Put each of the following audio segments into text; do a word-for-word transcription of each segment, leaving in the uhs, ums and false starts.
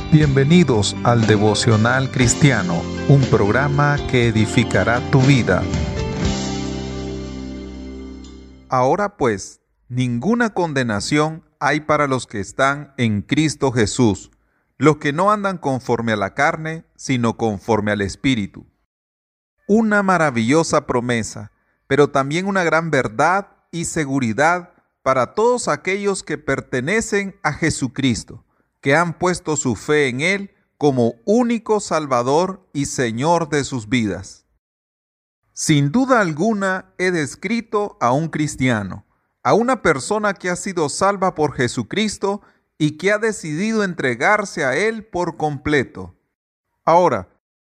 Bienvenidos al Devocional Cristiano, un programa que edificará tu vida. Ahora pues, ninguna condenación hay para los que están en Cristo Jesús, los que no andan conforme a la carne, sino conforme al Espíritu. Una maravillosa promesa, pero también una gran verdad y seguridad para todos aquellos que pertenecen a Jesucristo, que han puesto su fe en Él como único Salvador y Señor de sus vidas. Sin duda alguna he descrito a un cristiano, a una persona que ha sido salva por Jesucristo y que ha decidido entregarse a Él por completo. Ahora,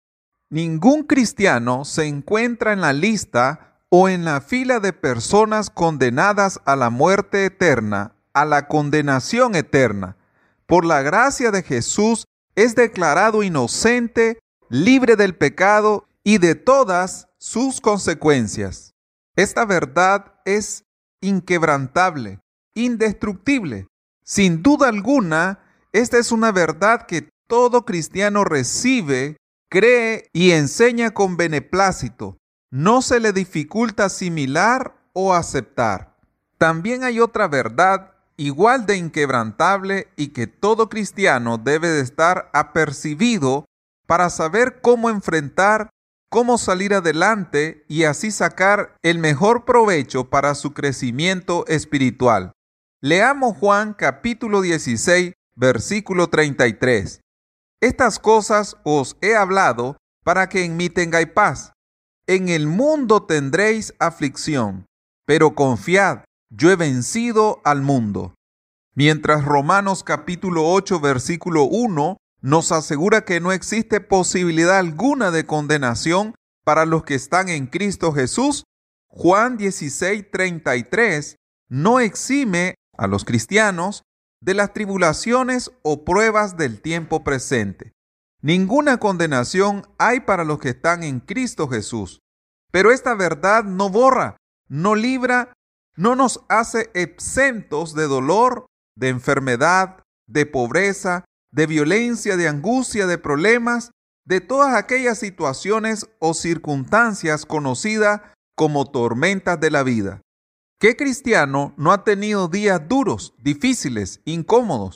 ningún cristiano se encuentra en la lista o en la fila de personas condenadas a la muerte eterna, a la condenación eterna. Por la gracia de Jesús es declarado inocente, libre del pecado y de todas sus consecuencias. Esta verdad es inquebrantable, indestructible. Sin duda alguna, esta es una verdad que todo cristiano recibe, cree y enseña con beneplácito. No se le dificulta asimilar o aceptar. También hay otra verdad igual de inquebrantable y que todo cristiano debe de estar apercibido para saber cómo enfrentar, cómo salir adelante y así sacar el mejor provecho para su crecimiento espiritual. Leamos Juan capítulo dieciséis, versículo treinta y tres. Estas cosas os he hablado para que en mí tengáis paz. En el mundo tendréis aflicción, pero confiad, yo he vencido al mundo. Mientras Romanos capítulo ocho, versículo uno nos asegura que no existe posibilidad alguna de condenación para los que están en Cristo Jesús, Juan dieciséis, treinta y tres no exime a los cristianos de las tribulaciones o pruebas del tiempo presente. Ninguna condenación hay para los que están en Cristo Jesús. Pero esta verdad no borra, no libra, no nos hace exentos de dolor, de enfermedad, de pobreza, de violencia, de angustia, de problemas, de todas aquellas situaciones o circunstancias conocidas como tormentas de la vida. ¿Qué cristiano no ha tenido días duros, difíciles, incómodos,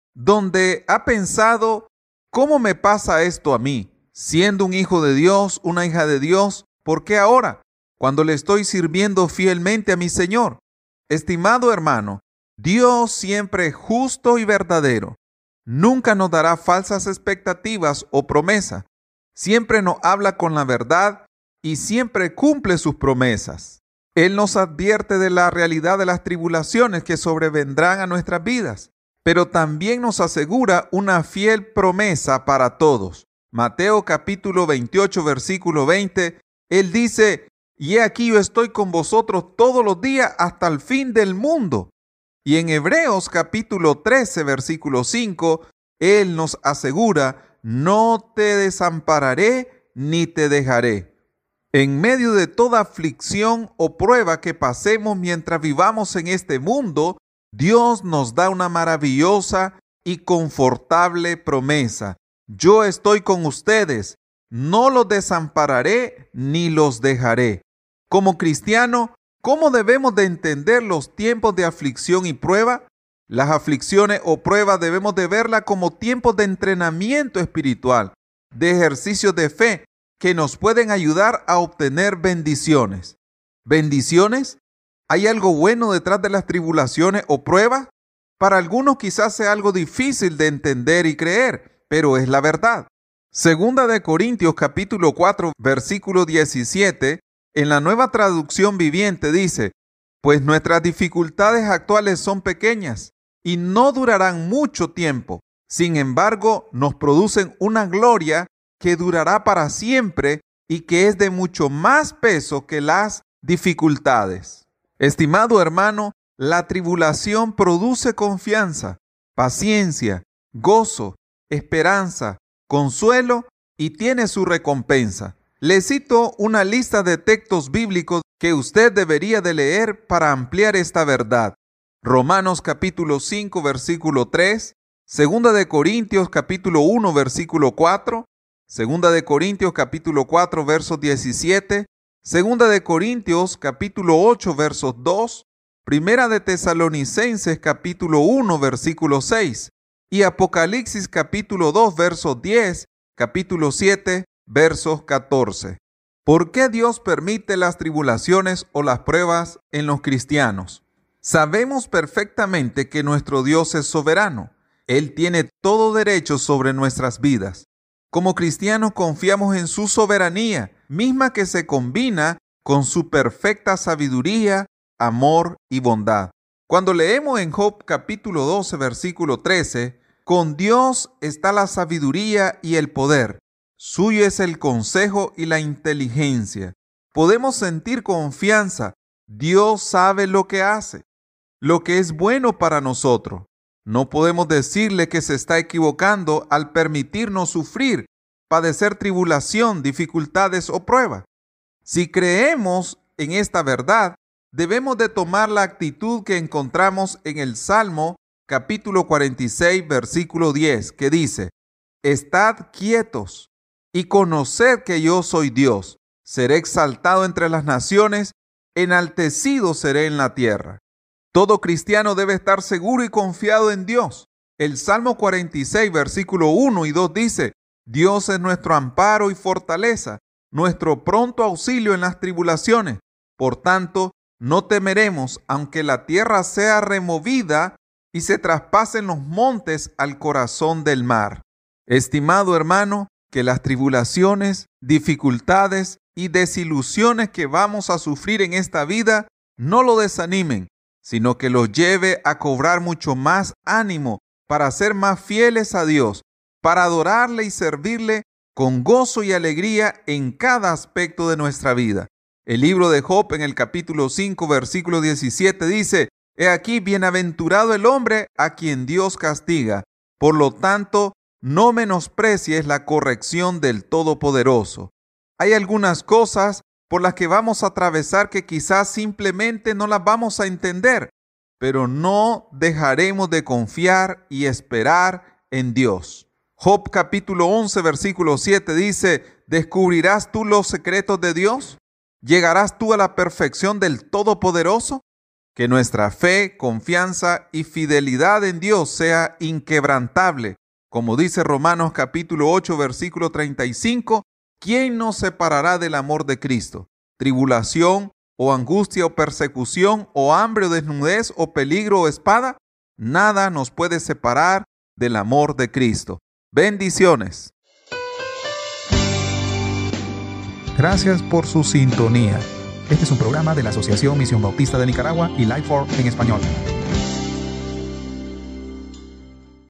donde ha pensado, ¿cómo me pasa esto a mí? Siendo un hijo de Dios, una hija de Dios, ¿por qué ahora? Cuando le estoy sirviendo fielmente a mi Señor. Estimado hermano, Dios siempre es justo y verdadero. Nunca nos dará falsas expectativas o promesas. Siempre nos habla con la verdad y siempre cumple sus promesas. Él nos advierte de la realidad de las tribulaciones que sobrevendrán a nuestras vidas, pero también nos asegura una fiel promesa para todos. Mateo capítulo veintiocho, versículo veinte, Él dice: y he aquí yo estoy con vosotros todos los días hasta el fin del mundo. Y en Hebreos capítulo trece, versículo cinco, Él nos asegura: no te desampararé ni te dejaré. En medio de toda aflicción o prueba que pasemos mientras vivamos en este mundo, Dios nos da una maravillosa y confortable promesa. Yo estoy con ustedes, no los desampararé ni los dejaré. Como cristiano, ¿cómo debemos de entender los tiempos de aflicción y prueba? Las aflicciones o pruebas debemos de verlas como tiempos de entrenamiento espiritual, de ejercicios de fe que nos pueden ayudar a obtener bendiciones. ¿Bendiciones? ¿Hay algo bueno detrás de las tribulaciones o pruebas? Para algunos quizás sea algo difícil de entender y creer, pero es la verdad. Segunda de Corintios capítulo cuatro, versículo diecisiete, en la Nueva Traducción Viviente dice: pues nuestras dificultades actuales son pequeñas y no durarán mucho tiempo. Sin embargo, nos producen una gloria que durará para siempre y que es de mucho más peso que las dificultades. Estimado hermano, la tribulación produce confianza, paciencia, gozo, esperanza, consuelo y tiene su recompensa. Le cito una lista de textos bíblicos que usted debería de leer para ampliar esta verdad. Romanos capítulo cinco, versículo tres, Segunda de Corintios capítulo uno versículo cuatro, Segunda de Corintios capítulo cuatro versos diecisiete, Segunda de Corintios capítulo ocho versos dos, Primera de Tesalonicenses capítulo uno versículo seis y Apocalipsis capítulo dos versos diez, capítulo siete versos catorce. ¿Por qué Dios permite las tribulaciones o las pruebas en los cristianos? Sabemos perfectamente que nuestro Dios es soberano. Él tiene todo derecho sobre nuestras vidas. Como cristianos confiamos en su soberanía, misma que se combina con su perfecta sabiduría, amor y bondad. Cuando leemos en Job capítulo doce, versículo trece, con Dios está la sabiduría y el poder. Suyo es el consejo y la inteligencia. Podemos sentir confianza. Dios sabe lo que hace, lo que es bueno para nosotros. No podemos decirle que se está equivocando al permitirnos sufrir, padecer tribulación, dificultades o pruebas. Si creemos en esta verdad, debemos de tomar la actitud que encontramos en el Salmo capítulo cuarenta y seis, versículo diez, que dice: Estad quietos y conoced que yo soy Dios. Seré exaltado entre las naciones, enaltecido seré en la tierra. Todo cristiano debe estar seguro y confiado en Dios. El Salmo cuarenta y seis, versículo uno y dos dice: Dios es nuestro amparo y fortaleza, nuestro pronto auxilio en las tribulaciones. Por tanto, no temeremos, aunque la tierra sea removida y se traspasen los montes al corazón del mar. Estimado hermano, que las tribulaciones, dificultades y desilusiones que vamos a sufrir en esta vida no lo desanimen, sino que los lleve a cobrar mucho más ánimo para ser más fieles a Dios, para adorarle y servirle con gozo y alegría en cada aspecto de nuestra vida. El libro de Job en el capítulo cinco, versículo diecisiete dice: He aquí, bienaventurado el hombre a quien Dios castiga. Por lo tanto, no menosprecies la corrección del Todopoderoso. Hay algunas cosas por las que vamos a atravesar que quizás simplemente no las vamos a entender, pero no dejaremos de confiar y esperar en Dios. Job capítulo once, versículo siete dice: ¿Descubrirás tú los secretos de Dios? ¿Llegarás tú a la perfección del Todopoderoso? Que nuestra fe, confianza y fidelidad en Dios sea inquebrantable. Como dice Romanos capítulo ocho, versículo treinta y cinco, ¿quién nos separará del amor de Cristo? ¿Tribulación, o angustia, o persecución, o hambre, o desnudez, o peligro, o espada? Nada nos puede separar del amor de Cristo. Bendiciones. Gracias por su sintonía. Este es un programa de la Asociación Misión Bautista de Nicaragua y Life for en español.